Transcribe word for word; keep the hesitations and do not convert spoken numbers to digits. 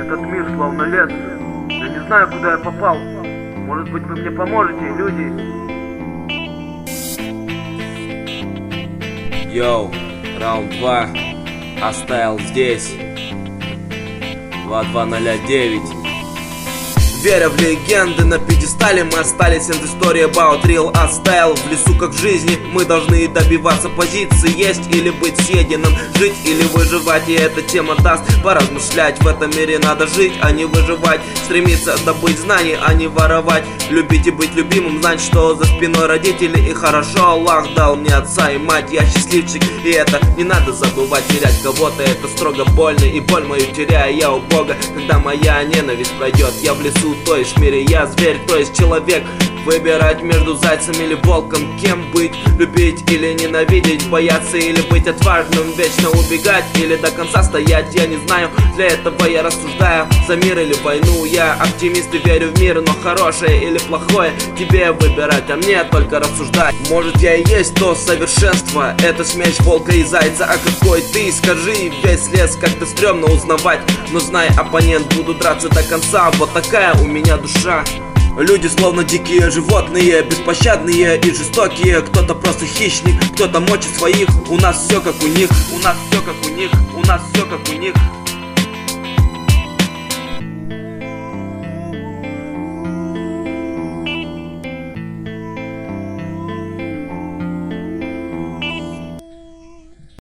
Этот мир словно лес. Я не знаю, куда я попал. Может быть, вы мне поможете, люди? Йоу, раунд два. Оставил здесь. два два ноль девять. Веря в легенды, на пьедестале мы остались. And the story about real оставил. В лесу как в жизни мы должны добиваться позиции. Есть или быть съеденным, жить или выживать. И эта тема даст поразмышлять. В этом мире надо жить, а не выживать. Стремиться добыть знаний, а не воровать. Любить и быть любимым, знать, что за спиной родители. И хорошо Аллах дал мне отца и мать. Я счастливчик, и это не надо забывать. Терять кого-то это строго больно, и боль мою теряю я у Бога. Когда моя ненависть пройдет, я в лесу, то есть в мире я зверь, то есть человек. Выбирать между зайцем или волком, кем быть, любить или ненавидеть, бояться или быть отважным, вечно убегать или до конца стоять, я не знаю, для этого я рассуждаю, за мир или войну, я оптимист и верю в мир, но хорошее или плохое тебе выбирать, а мне только рассуждать. Может, я и есть то совершенство, это смесь волка и зайца, а какой ты, скажи, весь лес как-то стрёмно узнавать, но знай, оппонент, буду драться до конца, вот такая у меня душа. Люди словно дикие животные, беспощадные и жестокие. Кто-то просто хищник, кто-то мочит своих. У нас все как у них, у нас все как у них, у нас все как у них.